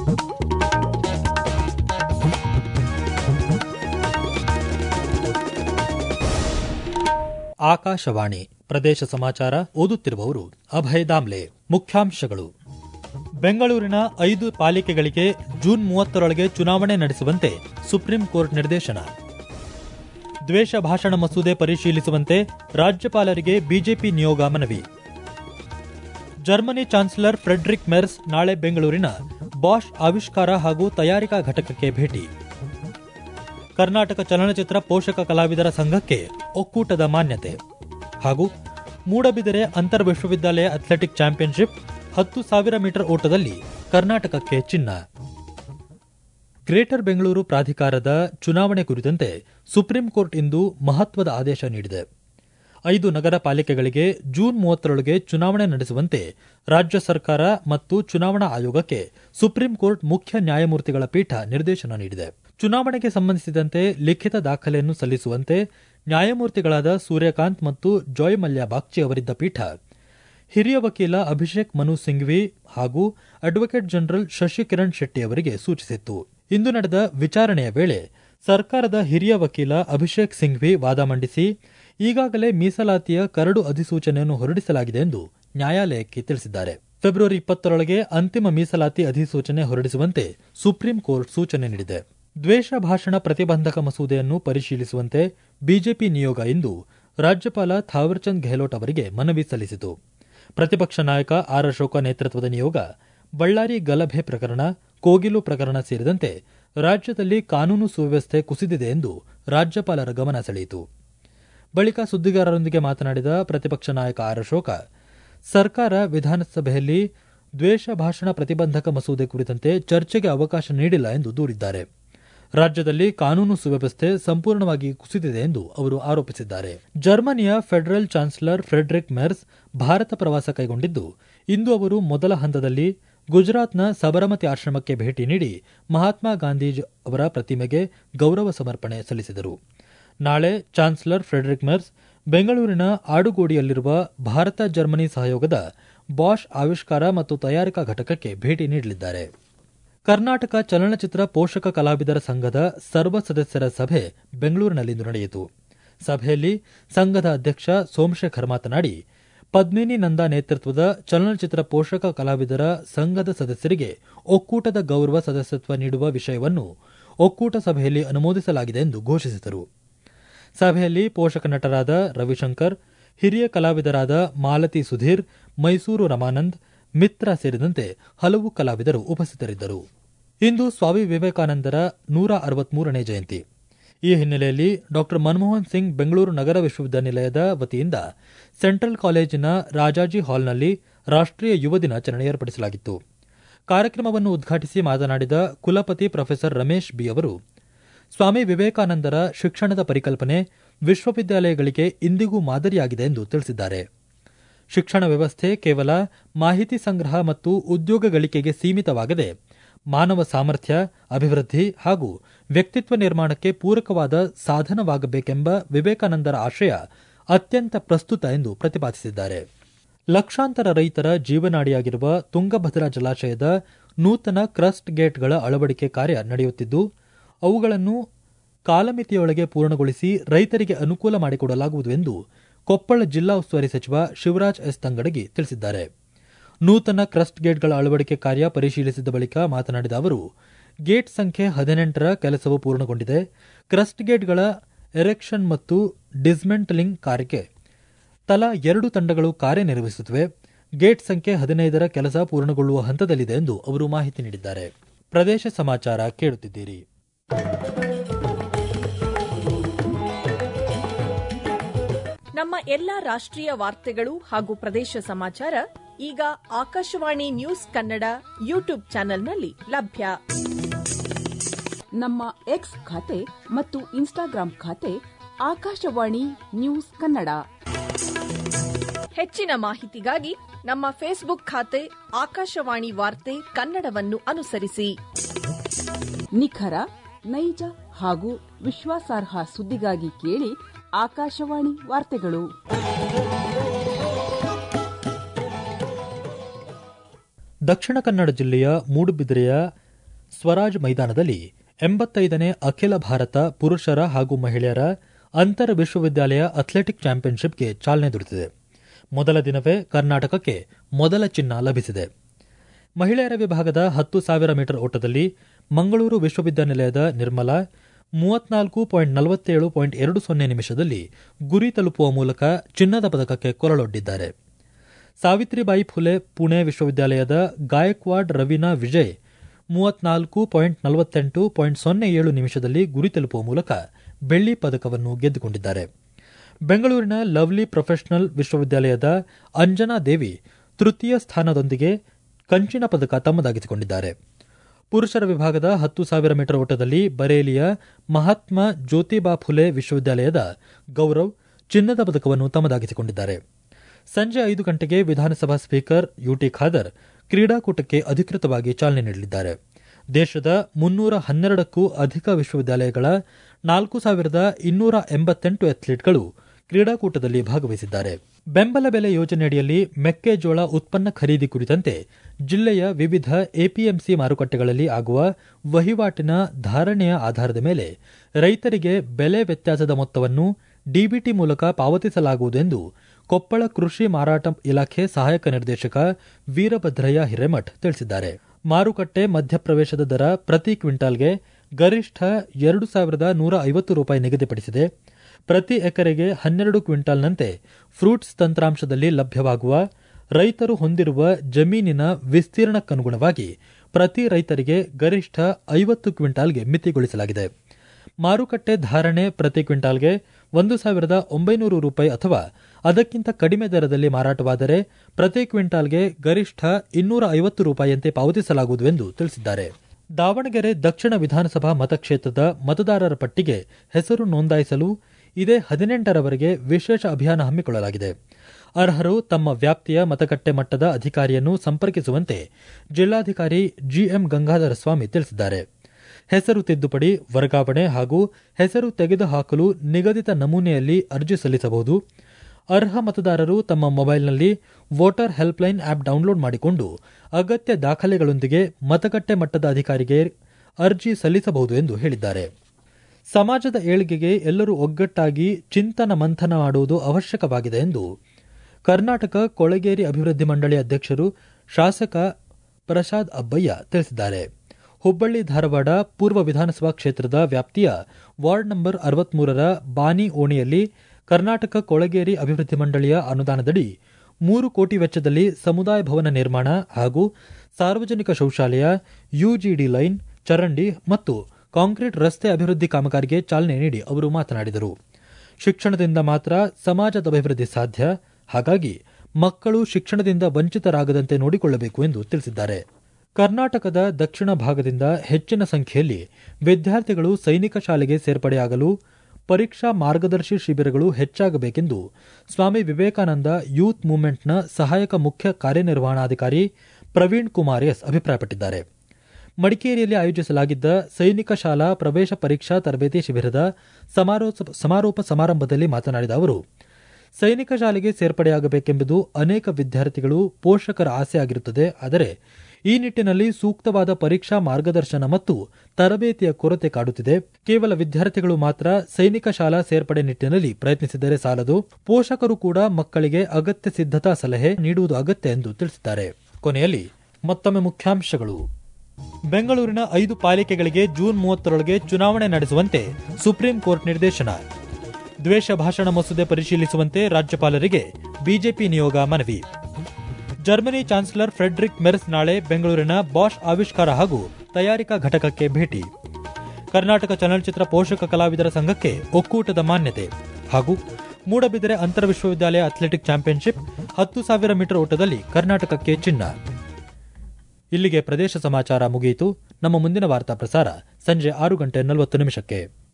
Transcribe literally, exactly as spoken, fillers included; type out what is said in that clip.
ಆಕಾಶವಾಣಿ ಪ್ರದೇಶ ಸಮಾಚಾರ ಓದುತ್ತಿರುವವರು ಅಭಯ ದಾಮ್ಲೆ. ಮುಖ್ಯಾಂಶಗಳು: ಬೆಂಗಳೂರಿನ ಐದು ಪಾಲಿಕೆಗಳಿಗೆ ಜೂನ್ ಮೂವತ್ತರೊಳಗೆ ಚುನಾವಣೆ ನಡೆಸುವಂತೆ ಸುಪ್ರೀಂ ಕೋರ್ಟ್ ನಿರ್ದೇಶನ. ದ್ವೇಷ ಭಾಷಣ ಮಸೂದೆ ಪರಿಶೀಲಿಸುವಂತೆ ರಾಜ್ಯಪಾಲರಿಗೆ ಬಿಜೆಪಿ ನಿಯೋಗ ಮನವಿ. ಜರ್ಮನಿ ಚಾನ್ಸಲರ್ ಫ್ರೆಡ್ರಿಕ್ ಮೆರ್ಸ್ ನಾಳೆ ಬೆಂಗಳೂರಿನ ಬಾಷ್ ಆವಿಷ್ಕಾರ ಹಾಗೂ ತಯಾರಿಕಾ ಘಟಕಕ್ಕೆ ಭೇಟಿ. ಕರ್ನಾಟಕ ಚಲನಚಿತ್ರ ಪೋಷಕ ಕಲಾವಿದರ ಸಂಘಕ್ಕೆ ಒಕ್ಕೂಟದ ಮಾನ್ಯತೆ. ಹಾಗೂ ಮೂಡಬಿದಿರೆ ಅಂತರ್ ವಿಶ್ವವಿದ್ಯಾಲಯ ಅಥ್ಲೆಟಿಕ್ ಚಾಂಪಿಯನ್ಶಿಪ್ ಹತ್ತು ಸಾವಿರ ಮೀಟರ್ ಓಟದಲ್ಲಿ ಕರ್ನಾಟಕಕ್ಕೆ ಚಿನ್ನ. ಗ್ರೇಟರ್ ಬೆಂಗಳೂರು ಪ್ರಾಧಿಕಾರದ ಚುನಾವಣೆ ಕುರಿತಂತೆ ಸುಪ್ರೀಂ ಕೋರ್ಟ್ ಇಂದು ಮಹತ್ವದ ಆದೇಶ ನೀಡಿದೆ. ಐದು ನಗರ ಪಾಲಿಕೆಗಳಿಗೆ ಜೂನ್ ಮೂವತ್ತರೊಳಗೆ ಚುನಾವಣೆ ನಡೆಸುವಂತೆ ರಾಜ್ಯ ಸರ್ಕಾರ ಮತ್ತು ಚುನಾವಣಾ ಆಯೋಗಕ್ಕೆ ಸುಪ್ರೀಂ ಕೋರ್ಟ್ ಮುಖ್ಯ ನ್ಯಾಯಮೂರ್ತಿಗಳ ಪೀಠ ನಿರ್ದೇಶನ ನೀಡಿದೆ. ಚುನಾವಣೆಗೆ ಸಂಬಂಧಿಸಿದಂತೆ ಲಿಖಿತ ದಾಖಲೆಯನ್ನು ಸಲ್ಲಿಸುವಂತೆ ನ್ಯಾಯಮೂರ್ತಿಗಳಾದ ಸೂರ್ಯಕಾಂತ್ ಮತ್ತು ಜಾಯ್ ಮಲ್ಯ ಬಾಗ್ಚಿ ಅವರಿದ್ದ ಪೀಠ ಹಿರಿಯ ವಕೀಲ ಅಭಿಷೇಕ್ ಮನು ಸಿಂಘ್ವಿ ಹಾಗೂ ಅಡ್ವೊಕೇಟ್ ಜನರಲ್ ಶಶಿಕಿರಣ್ ಶೆಟ್ಟಿ ಅವರಿಗೆ ಸೂಚಿಸಿತ್ತು. ಇಂದು ನಡೆದ ವಿಚಾರಣೆಯ ವೇಳೆ ಸರ್ಕಾರದ ಹಿರಿಯ ವಕೀಲ ಅಭಿಷೇಕ್ ಸಿಂಘ್ವಿ ವಾದ ಮಂಡಿಸಿ ಈಗಾಗಲೇ ಮೀಸಲಾತಿಯ ಕರಡು ಅಧಿಸೂಚನೆಯನ್ನು ಹೊರಡಿಸಲಾಗಿದೆ ಎಂದು ನ್ಯಾಯಾಲಯಕ್ಕೆ ತಿಳಿಸಿದ್ದಾರೆ. ಫೆಬ್ರವರಿ ಇಪ್ಪತ್ತರೊಳಗೆ ಅಂತಿಮ ಮೀಸಲಾತಿ ಅಧಿಸೂಚನೆ ಹೊರಡಿಸುವಂತೆ ಸುಪ್ರೀಂ ಕೋರ್ಟ್ ಸೂಚನೆ ನೀಡಿದೆ. ದ್ವೇಷ ಭಾಷಣ ಪ್ರತಿಬಂಧಕ ಮಸೂದೆಯನ್ನು ಪರಿಶೀಲಿಸುವಂತೆ ಬಿಜೆಪಿ ನಿಯೋಗ ಇಂದು ರಾಜ್ಯಪಾಲ ಥಾವರ್ಚಂದ್ ಗೆಹ್ಲೋಟ್ ಅವರಿಗೆ ಮನವಿ ಸಲ್ಲಿಸಿತು. ಪ್ರತಿಪಕ್ಷ ನಾಯಕ ಆರ್ ಅಶೋಕ ನೇತೃತ್ವದ ನಿಯೋಗ ಬಳ್ಳಾರಿ ಗಲಭೆ ಪ್ರಕರಣ, ಕೋಗಿಲು ಪ್ರಕರಣ ಸೇರಿದಂತೆ ರಾಜ್ಯದಲ್ಲಿ ಕಾನೂನು ಸುವ್ಯವಸ್ಥೆ ಕುಸಿದಿದೆ ಎಂದು ರಾಜ್ಯಪಾಲರ ಗಮನ ಸೆಳೆಯಿತು. ಬಳಿಕ ಸುದ್ದಿಗಾರರೊಂದಿಗೆ ಮಾತನಾಡಿದ ಪ್ರತಿಪಕ್ಷ ನಾಯಕ ಆರ್ ಅಶೋಕ, ಸರ್ಕಾರ ವಿಧಾನಸಭೆಯಲ್ಲಿ ದ್ವೇಷ ಭಾಷಣ ಪ್ರತಿಬಂಧಕ ಮಸೂದೆ ಕುರಿತಂತೆ ಚರ್ಚೆಗೆ ಅವಕಾಶ ನೀಡಿಲ್ಲ ಎಂದು ದೂರಿದ್ದಾರೆ. ರಾಜ್ಯದಲ್ಲಿ ಕಾನೂನು ಸುವ್ಯವಸ್ಥೆ ಸಂಪೂರ್ಣವಾಗಿ ಕುಸಿದಿದೆ ಎಂದು ಅವರು ಆರೋಪಿಸಿದ್ದಾರೆ. ಜರ್ಮನಿಯ federal chancellor Friedrich Merz Bharat ಪ್ರವಾಸ ಕೈಗೊಂಡಿದ್ದು, ಇಂದು ಅವರು ಮೊದಲ ಹಂತದಲ್ಲಿ ಗುಜರಾತ್ನ ಸಬರಮತಿ ಆಶ್ರಮಕ್ಕೆ ಭೇಟಿ ನೀಡಿ ಮಹಾತ್ಮ ಗಾಂಧೀಜಿ ಅವರ ಪ್ರತಿಮೆಗೆ ಗೌರವ ಸಮರ್ಪಣೆ ಸಲ್ಲಿಸಿದರು. ನಾಳೆ ಚಾನ್ಸಲರ್ ಫ್ರೆಡ್ರಿಕ್ ಮೆರ್ಸ್ ಬೆಂಗಳೂರಿನ ಆಡುಗೋಡಿಯಲ್ಲಿರುವ ಭಾರತ ಜರ್ಮನಿ ಸಹಯೋಗದ ಬಾಷ್ ಆವಿಷ್ಕಾರ ಮತ್ತು ತಯಾರಿಕಾ ಘಟಕಕ್ಕೆ ಭೇಟಿ ನೀಡಲಿದ್ದಾರೆ. ಕರ್ನಾಟಕ ಚಲನಚಿತ್ರ ಪೋಷಕ ಕಲಾವಿದರ ಸಂಘದ ಸರ್ವ ಸದಸ್ಯರ ಸಭೆ ಬೆಂಗಳೂರಿನಲ್ಲಿಂದು ನಡೆಯಿತು. ಸಭೆಯಲ್ಲಿ ಸಂಘದ ಅಧ್ಯಕ್ಷ ಸೋಮಶೇಖರ್ ಮಾತನಾಡಿ, ಪದ್ಮಿನಿ ನಂದಾ ನೇತೃತ್ವದ ಚಲನಚಿತ್ರ ಪೋಷಕ ಕಲಾವಿದರ ಸಂಘದ ಸದಸ್ಯರಿಗೆ ಒಕ್ಕೂಟದ ಗೌರವ ಸದಸ್ಯತ್ವ ನೀಡುವ ವಿಷಯವನ್ನು ಒಕ್ಕೂಟ ಸಭೆಯಲ್ಲಿ ಅನುಮೋದಿಸಲಾಗಿದೆ ಎಂದು ಘೋಷಿಸಿದರು. ಸಭೆಯಲ್ಲಿ ಪೋಷಕ ನಟರಾದ ರವಿಶಂಕರ್, ಹಿರಿಯ ಕಲಾವಿದರಾದ ಮಾಲತಿ ಸುಧೀರ್, ಮೈಸೂರು ರಮಾನಂದ್, ಮಿತ್ರ ಸೇರಿದಂತೆ ಹಲವು ಕಲಾವಿದರು ಉಪಸ್ಥಿತರಿದ್ದರು. ಇಂದು ಸ್ವಾಮಿ ವಿವೇಕಾನಂದರ ನೂರ ಅರವತ್ಮೂರನೇ ಜಯಂತಿ. ಈ ಹಿನ್ನೆಲೆಯಲ್ಲಿ ಡಾ ಮನಮೋಹನ್ ಸಿಂಗ್ ಬೆಂಗಳೂರು ನಗರ ವಿಶ್ವವಿದ್ಯಾನಿಲಯದ ವತಿಯಿಂದ ಸೆಂಟ್ರಲ್ ಕಾಲೇಜಿನ ರಾಜಾಜಿ ಹಾಲ್ನಲ್ಲಿ ರಾಷ್ಟೀಯ ಯುವ ದಿನಾಚರಣೆ ಏರ್ಪಡಿಸಲಾಗಿತ್ತು. ಕಾರ್ಯಕ್ರಮವನ್ನು ಉದ್ಘಾಟಿಸಿ ಮಾತನಾಡಿದ ಕುಲಪತಿ ಪ್ರೊಫೆಸರ್ ರಮೇಶ್ ಬಿ ಅವರು, ಸ್ವಾಮಿ ವಿವೇಕಾನಂದರ ಶಿಕ್ಷಣದ ಪರಿಕಲ್ಪನೆ ವಿಶ್ವವಿದ್ಯಾಲಯಗಳಿಗೆ ಇಂದಿಗೂ ಮಾದರಿಯಾಗಿದೆ ಎಂದು ತಿಳಿಸಿದ್ದಾರೆ. ಶಿಕ್ಷಣ ವ್ಯವಸ್ಥೆ ಕೇವಲ ಮಾಹಿತಿ ಸಂಗ್ರಹ ಮತ್ತು ಉದ್ಯೋಗ ಗಳಿಕೆಗೆ ಸೀಮಿತವಾಗದೆ ಮಾನವ ಸಾಮರ್ಥ್ಯ, ಅಭಿವೃದ್ಧಿ ಹಾಗೂ ವ್ಯಕ್ತಿತ್ವ ನಿರ್ಮಾಣಕ್ಕೆ ಪೂರಕವಾದ ಸಾಧನವಾಗಬೇಕೆಂಬ ವಿವೇಕಾನಂದರ ಆಶಯ ಅತ್ಯಂತ ಪ್ರಸ್ತುತ ಎಂದು ಪ್ರತಿಪಾದಿಸಿದ್ದಾರೆ. ಲಕ್ಷಾಂತರ ರೈತರ ಜೀವನಾಡಿಯಾಗಿರುವ ತುಂಗಭದ್ರಾ ಜಲಾಶಯದ ನೂತನ ಕ್ರಸ್ಟ್ ಗೇಟ್ಗಳ ಅಳವಡಿಕೆ ಕಾರ್ಯ ನಡೆಯುತ್ತಿದ್ದು, ಅವುಗಳನ್ನು ಕಾಲಮಿತಿಯೊಳಗೆ ಪೂರ್ಣಗೊಳಿಸಿ ರೈತರಿಗೆ ಅನುಕೂಲ ಮಾಡಿಕೊಡಲಾಗುವುದು ಎಂದು ಕೊಪ್ಪಳ ಜಿಲ್ಲಾ ಉಸ್ತುವಾರಿ ಸಚಿವ ಶಿವರಾಜ್ ಎಸ್ ತಂಗಡಗಿ ತಿಳಿಸಿದ್ದಾರೆ. ನೂತನ ಕ್ರಸ್ಟ್ ಗೇಟ್ಗಳ ಅಳವಡಿಕೆ ಕಾರ್ಯ ಪರಿಶೀಲಿಸಿದ ಬಳಿಕ ಮಾತನಾಡಿದ ಅವರು, ಗೇಟ್ ಸಂಖ್ಯೆ ಹದಿನೆಂಟರ ಕೆಲಸವು ಪೂರ್ಣಗೊಂಡಿದೆ. ಕ್ರಸ್ಟ್ ಗೇಟ್ಗಳ ಎರೆಕ್ಷನ್ ಮತ್ತು ಡಿಸ್ಮೆಂಟಲಿಂಗ್ ಕಾರ್ಯಕ್ಕೆ ತಲಾ ಎರಡು ತಂಡಗಳು ಕಾರ್ಯನಿರ್ವಹಿಸುತ್ತಿವೆ. ಗೇಟ್ ಸಂಖ್ಯೆ ಹದಿನೈದರ ಕೆಲಸ ಪೂರ್ಣಗೊಳ್ಳುವ ಹಂತದಲ್ಲಿದೆ ಎಂದು ಅವರು ಮಾಹಿತಿ ನೀಡಿದ್ದಾರೆ. ಪ್ರದೇಶ ಸಮಾಚಾರ ಕೇಳುತ್ತಿದ್ದೀರಿ. ನಮ್ಮ ಎಲ್ಲಾ ರಾಷ್ಟ್ರೀಯ ವಾರ್ತೆಗಳು ಹಾಗೂ ಪ್ರದೇಶ ಸಮಾಚಾರ ಈಗ ಆಕಾಶವಾಣಿ ನ್ಯೂಸ್ ಕನ್ನಡ ಯೂಟ್ಯೂಬ್ ಚಾನೆಲ್ನಲ್ಲಿ ಲಭ್ಯ. ನಮ್ಮ ಎಕ್ಸ್ ಖಾತೆ ಮತ್ತು ಇನ್ಸ್ಟಾಗ್ರಾಂ ಖಾತೆ ಆಕಾಶವಾಣಿ ನ್ಯೂಸ್ ಕನ್ನಡ. ಹೆಚ್ಚಿನ ಮಾಹಿತಿಗಾಗಿ ನಮ್ಮ ಫೇಸ್ಬುಕ್ ಖಾತೆ ಆಕಾಶವಾಣಿ ವಾರ್ತೆ ಕನ್ನಡವನ್ನು ಅನುಸರಿಸಿ. ನಿಖರ, ನೈಜ ಹಾಗೂ ವಿಶ್ವಾಸಾರ್ಹ ಸುದ್ದಿಗಾಗಿ ಕೇಳಿ ಆಕಾಶವಾಣಿ ವಾರ್ತೆಗಳು. ದಕ್ಷಿಣ ಕನ್ನಡ ಜಿಲ್ಲೆಯ ಮೂಡುಬಿದಿರೆಯ ಸ್ವರಾಜ್ ಮೈದಾನದಲ್ಲಿ ಎಂಬತ್ತೈದನೇ ಅಖಿಲ ಭಾರತ ಪುರುಷರ ಹಾಗೂ ಮಹಿಳೆಯರ ಅಂತರ ವಿಶ್ವವಿದ್ಯಾಲಯ ಅಥ್ಲೆಟಿಕ್ ಚಾಂಪಿಯನ್ಶಿಪ್ಗೆ ಚಾಲನೆ ದೊರೆತಿದೆ. ಮೊದಲ ದಿನವೇ ಕರ್ನಾಟಕಕ್ಕೆ ಮೊದಲ ಚಿನ್ನ ಲಭಿಸಿದೆ. ಮಹಿಳೆಯರ ವಿಭಾಗದ ಹತ್ತು ಸಾವಿರ ಮೀಟರ್ ಓಟದಲ್ಲಿ ಮಂಗಳೂರು ವಿಶ್ವವಿದ್ಯಾನಿಲಯದ ನಿರ್ಮಲಾ ಮೂವತ್ನಾಲ್ಕು ಪಾಯಿಂಟ್ ನಲವತ್ತೇಳು ಪಾಯಿಂಟ್ ಎರಡು ಸೊನ್ನೆ ನಿಮಿಷದಲ್ಲಿ ಗುರಿ ತಲುಪುವ ಮೂಲಕ ಚಿನ್ನದ ಪದಕಕ್ಕೆ ಕೊರಳೊಡ್ಡಿದ್ದಾರೆ. ಸಾವಿತ್ರಿಬಾಯಿ ಫುಲೆ ಪುಣೆ ವಿಶ್ವವಿದ್ಯಾಲಯದ ಗಾಯಕ್ವಾಡ್ ರವೀನಾ ವಿಜಯ್ ಮೂವತ್ನಾಲ್ಕು ಪಾಯಿಂಟ್ ನಲವತ್ತೆಂಟು ಪಾಯಿಂಟ್ ಸೊನ್ನೆ ಏಳು ನಿಮಿಷದಲ್ಲಿ ಗುರಿ ತಲುಪುವ ಮೂಲಕ ಬೆಳ್ಳಿ ಪದಕವನ್ನು ಗೆದ್ದುಕೊಂಡಿದ್ದಾರೆ. ಬೆಂಗಳೂರಿನ ಲವ್ಲಿ ಪ್ರೊಫೆಷನಲ್ ವಿಶ್ವವಿದ್ಯಾಲಯದ ಅಂಜನಾ ದೇವಿ ತೃತೀಯ ಸ್ಥಾನದೊಂದಿಗೆ ಕಂಚಿನ ಪದಕ ತಮ್ಮದಾಗಿಸಿಕೊಂಡಿದ್ದಾರೆ. ಪುರುಷರ ವಿಭಾಗದ ಹತ್ತು ಸಾವಿರ ಮೀಟರ್ ಓಟದಲ್ಲಿ ಬರೇಲಿಯ ಮಹಾತ್ಮ ಜ್ಯೋತಿಬಾ ಫುಲೆ ವಿಶ್ವವಿದ್ಯಾಲಯದ ಗೌರವ್ ಚಿನ್ನದ ಪದಕವನ್ನು ತಮ್ಮದಾಗಿಸಿಕೊಂಡಿದ್ದಾರೆ. ಸಂಜೆ ಐದು ಗಂಟೆಗೆ ವಿಧಾನಸಭಾ ಸ್ಪೀಕರ್ ಯುಟಿ ಖಾದರ್ ಕ್ರೀಡಾಕೂಟಕ್ಕೆ ಅಧಿಕೃತವಾಗಿ ಚಾಲನೆ ನೀಡಲಿದ್ದಾರೆ. ದೇಶದ ಮುನ್ನೂರ ಹನ್ನೆರಡಕ್ಕೂ ಅಧಿಕ ವಿಶ್ವವಿದ್ಯಾಲಯಗಳ ನಾಲ್ಕು ಸಾವಿರದ ಇನ್ನೂರ ಎಂಬತ್ತೆಂಟು ಅಥ್ಲೀಟ್ಗಳು ಕ್ರೀಡಾಕೂಟದಲ್ಲಿ ಭಾಗವಹಿಸಿದ್ದಾರೆ. ಬೆಂಬಲ ಬೆಲೆ ಯೋಜನೆಯಡಿಯಲ್ಲಿ ಮೆಕ್ಕೆಜೋಳ ಉತ್ಪನ್ನ ಖರೀದಿ ಕುರಿತಂತೆ ಜಿಲ್ಲೆಯ ವಿವಿಧ ಎಪಿಎಂಸಿ ಮಾರುಕಟ್ಟೆಗಳಲ್ಲಿ ಆಗುವ ವಹಿವಾಟಿನ ಧಾರಣೆಯ ಆಧಾರದ ಮೇಲೆ ರೈತರಿಗೆ ಬೆಲೆ ವ್ಯತ್ಯಾಸದ ಮೊತ್ತವನ್ನು ಡಿಬಿಟಿ ಮೂಲಕ ಪಾವತಿಸಲಾಗುವುದು ಎಂದು ಕೊಪ್ಪಳ ಕೃಷಿ ಮಾರಾಟ ಇಲಾಖೆ ಸಹಾಯಕ ನಿರ್ದೇಶಕ ವೀರಭದ್ರಯ್ಯ ಹಿರೇಮಠ್ ತಿಳಿಸಿದ್ದಾರೆ. ಮಾರುಕಟ್ಟೆ ಮಧ್ಯಪ್ರವೇಶದ ದರ ಪ್ರತಿ ಕ್ವಿಂಟಾಲ್ಗೆ ಗರಿಷ್ಠ ಎರಡು ಸಾವಿರದ ನೂರ ಐವತ್ತು ರೂಪಾಯಿ ನಿಗದಿಪಡಿಸಿದೆ. ಪ್ರತಿ ಎಕರೆಗೆ ಹನ್ನೆರಡು ಕ್ವಿಂಟಾಲ್ನಂತೆ ಫ್ರೂಟ್ಸ್ ತಂತ್ರಾಂಶದಲ್ಲಿ ಲಭ್ಯವಾಗುವ ರೈತರು ಹೊಂದಿರುವ ಜಮೀನಿನ ವಿಸ್ತೀರ್ಣಕ್ಕನುಗುಣವಾಗಿ ಪ್ರತಿ ರೈತರಿಗೆ ಗರಿಷ್ಠ ಐವತ್ತು ಕ್ವಿಂಟಾಲ್ಗೆ ಮಿತಿಗೊಳಿಸಲಾಗಿದೆ. ಮಾರುಕಟ್ಟೆ ಧಾರಣೆ ಪ್ರತಿ ಕ್ವಿಂಟಾಲ್ಗೆ ಒಂದು ಸಾವಿರದ ಒಂಬೈನೂರು ರೂಪಾಯಿ ಅಥವಾ ಅದಕ್ಕಿಂತ ಕಡಿಮೆ ದರದಲ್ಲಿ ಮಾರಾಟವಾದರೆ ಪ್ರತಿ ಕ್ವಿಂಟಾಲ್ಗೆ ಗರಿಷ್ಠ ಇನ್ನೂರ ಐವತ್ತು ರೂಪಾಯಿಯಂತೆ ಪಾವತಿಸಲಾಗುವುದು ಎಂದು ತಿಳಿಸಿದ್ದಾರೆ. ದಾವಣಗೆರೆ ದಕ್ಷಿಣ ವಿಧಾನಸಭಾ ಮತಕ್ಷೇತ್ರದ ಮತದಾರರ ಪಟ್ಟಿಗೆ ಹೆಸರು ನೋಂದಾಯಿಸಲು ಇದೇ ಹದಿನೆಂಟರವರೆಗೆ ವಿಶೇಷ ಅಭಿಯಾನ ಹಮ್ಮಿಕೊಳ್ಳಲಾಗಿದೆ. ಅರ್ಹರು ತಮ್ಮ ವ್ಯಾಪ್ತಿಯ ಮತಗಟ್ಟೆ ಮಟ್ಟದ ಅಧಿಕಾರಿಯನ್ನು ಸಂಪರ್ಕಿಸುವಂತೆ ಜಿಲ್ಲಾಧಿಕಾರಿ ಜಿಎಂ ಗಂಗಾಧರ ಸ್ವಾಮಿ ತಿಳಿಸಿದ್ದಾರೆ. ಹೆಸರು ತಿದ್ದುಪಡಿ, ವರ್ಗಾವಣೆ ಹಾಗೂ ಹೆಸರು ತೆಗೆದುಹಾಕಲು ನಿಗದಿತ ನಮೂನೆಯಲ್ಲಿ ಅರ್ಜಿ ಸಲ್ಲಿಸಬಹುದು. ಅರ್ಹ ಮತದಾರರು ತಮ್ಮ ಮೊಬೈಲ್ನಲ್ಲಿ ವೋಟರ್ ಹೆಲ್ಪ್ಲೈನ್ ಆಪ್ ಡೌನ್ಲೋಡ್ ಮಾಡಿಕೊಂಡು ಅಗತ್ಯ ದಾಖಲೆಗಳೊಂದಿಗೆ ಮತಗಟ್ಟೆ ಮಟ್ಟದ ಅಧಿಕಾರಿಗೆ ಅರ್ಜಿ ಸಲ್ಲಿಸಬಹುದು ಎಂದು ಹೇಳಿದ್ದಾರೆ. ಸಮಾಜದ ಏಳಿಗೆಗೆ ಎಲ್ಲರೂ ಒಗ್ಗಟ್ಟಾಗಿ ಚಿಂತನ ಮಂಥನ ಮಾಡುವುದು ಅವಶ್ಯಕವಾಗಿದೆ ಎಂದು ಕರ್ನಾಟಕ ಕೊಳಗೇರಿ ಅಭಿವೃದ್ಧಿ ಮಂಡಳಿ ಅಧ್ಯಕ್ಷರು ಶಾಸಕ ಪ್ರಸಾದ್ ಅಬ್ಬಯ್ಯ ತಿಳಿಸಿದ್ದಾರೆ. ಹುಬ್ಬಳ್ಳಿ ಧಾರವಾಡ ಪೂರ್ವ ವಿಧಾನಸಭಾ ಕ್ಷೇತ್ರದ ವ್ಯಾಪ್ತಿಯ ವಾರ್ಡ್ ನಂಬರ್ ಅರವತ್ಮೂರರ ಬಾನಿ ಓಣಿಯಲ್ಲಿ ಕರ್ನಾಟಕ ಕೊಳಗೇರಿ ಅಭಿವೃದ್ಧಿ ಮಂಡಳಿಯ ಅನುದಾನದಡಿ ಮೂರು ಕೋಟಿ ವೆಚ್ಚದಲ್ಲಿ ಸಮುದಾಯ ಭವನ ನಿರ್ಮಾಣ ಹಾಗೂ ಸಾರ್ವಜನಿಕ ಶೌಚಾಲಯ, ಯುಜಿಡಿ ಲೈನ್, ಚರಂಡಿ ಮತ್ತು ಕಾಂಕ್ರೀಟ್ ರಸ್ತೆ ಅಭಿವೃದ್ಧಿ ಕಾಮಗಾರಿಗೆ ಚಾಲನೆ ನೀಡಿ ಅವರು ಮಾತನಾಡಿದರು. ಶಿಕ್ಷಣದಿಂದ ಮಾತ್ರ ಸಮಾಜದ ಅಭಿವೃದ್ಧಿ ಸಾಧ್ಯ. ಹಾಗಾಗಿ ಮಕ್ಕಳು ಶಿಕ್ಷಣದಿಂದ ವಂಚಿತರಾಗದಂತೆ ನೋಡಿಕೊಳ್ಳಬೇಕು ಎಂದು ತಿಳಿಸಿದ್ದಾರೆ. ಕರ್ನಾಟಕದ ದಕ್ಷಿಣ ಭಾಗದಿಂದ ಹೆಚ್ಚಿನ ಸಂಖ್ಯೆಯಲ್ಲಿ ವಿದ್ಯಾರ್ಥಿಗಳು ಸೈನಿಕ ಶಾಲೆಗೆ ಸೇರ್ಪಡೆಯಾಗಲು ಪರೀಕ್ಷಾ ಮಾರ್ಗದರ್ಶಿ ಶಿಬಿರಗಳು ಹೆಚ್ಚಾಗಬೇಕೆಂದು ಸ್ವಾಮಿ ವಿವೇಕಾನಂದ ಯೂತ್ ಮೂವ್ಮೆಂಟ್ನ ಸಹಾಯಕ ಮುಖ್ಯ ಕಾರ್ಯನಿರ್ವಹಣಾಧಿಕಾರಿ ಪ್ರವೀಣ್ ಕುಮಾರ್ ಎಸ್ ಅಭಿಪ್ರಾಯಪಟ್ಟಿದ್ದಾರೆ. ಮಡಿಕೇರಿಯಲ್ಲಿ ಆಯೋಜಿಸಲಾಗಿದ್ದ ಸೈನಿಕ ಶಾಲಾ ಪ್ರವೇಶ ಪರೀಕ್ಷಾ ತರಬೇತಿ ಶಿಬಿರದ ಸಮಾರೋಪ ಸಮಾರಂಭದಲ್ಲಿ ಮಾತನಾಡಿದ ಅವರು, ಸೈನಿಕ ಶಾಲೆಗೆ ಸೇರ್ಪಡೆಯಾಗಬೇಕೆಂಬುದು ಅನೇಕ ವಿದ್ಯಾರ್ಥಿಗಳು ಪೋಷಕರ ಆಸೆಯಾಗಿರುತ್ತದೆ. ಆದರೆ ಈ ನಿಟ್ಟಿನಲ್ಲಿ ಸೂಕ್ತವಾದ ಪರೀಕ್ಷಾ ಮಾರ್ಗದರ್ಶನ ಮತ್ತು ತರಬೇತಿಯ ಕೊರತೆ ಕಾಡುತ್ತಿದೆ. ಕೇವಲ ವಿದ್ಯಾರ್ಥಿಗಳು ಮಾತ್ರ ಸೈನಿಕ ಶಾಲಾ ಸೇರ್ಪಡೆ ನಿಟ್ಟಿನಲ್ಲಿ ಪ್ರಯತ್ನಿಸಿದರೆ ಸಾಲದು. ಪೋಷಕರು ಕೂಡ ಮಕ್ಕಳಿಗೆ ಅಗತ್ಯ ಸಿದ್ಧತಾ ಸಲಹೆ ನೀಡುವುದು ಅಗತ್ಯ ಎಂದು ತಿಳಿಸಿದ್ದಾರೆ. ಕೊನೆಯಲ್ಲಿ ಮತ್ತೊಮ್ಮೆ ಮುಖ್ಯಾಂಶಗಳು. ಬೆಂಗಳೂರಿನ ಐದು ಪಾಲಿಕೆಗಳಿಗೆ ಜೂನ್ ಮೂವತ್ತರೊಳಗೆ ಚುನಾವಣೆ ನಡೆಸುವಂತೆ ಸುಪ್ರೀಂ ಕೋರ್ಟ್ ನಿರ್ದೇಶನ. ದ್ವೇಷ ಭಾಷಣ ಮಸೂದೆ ಪರಿಶೀಲಿಸುವಂತೆ ರಾಜ್ಯಪಾಲರಿಗೆ ಬಿಜೆಪಿ ನಿಯೋಗ ಮನವಿ. ಜರ್ಮನಿ ಚಾನ್ಸಲರ್ ಫ್ರೆಡ್ರಿಕ್ ಮೆರ್ಸ್ ನಾಳೆ ಬೆಂಗಳೂರಿನ ಬಾಷ್ ಆವಿಷ್ಕಾರ ಹಾಗೂ ತಯಾರಿಕಾ ಘಟಕಕ್ಕೆ ಭೇಟಿ. ಕರ್ನಾಟಕ ಚಲನಚಿತ್ರ ಪೋಷಕ ಕಲಾವಿದರ ಸಂಘಕ್ಕೆ ಒಕ್ಕೂಟದ ಮಾನ್ಯತೆ. ಹಾಗೂ ಮೂಡಬಿದರೆ ಅಂತರ ವಿಶ್ವವಿದ್ಯಾಲಯ ಅಥ್ಲೆಟಿಕ್ ಚಾಂಪಿಯನ್ಶಿಪ್ ಹತ್ತು ಸಾವಿರ ಮೀಟರ್ ಓಟದಲ್ಲಿ ಕರ್ನಾಟಕಕ್ಕೆ ಚಿನ್ನ. ಇಲ್ಲಿಗೆ ಪ್ರದೇಶ ಸಮಾಚಾರ ಮುಗಿಯಿತು. ನಮ್ಮ ಮುಂದಿನ ವಾರ್ತಾ ಪ್ರಸಾರ ಸಂಜೆ ಆರು ಗಂಟೆ ನಲವತ್ತು ನಿಮಿಷಕ್ಕೆ.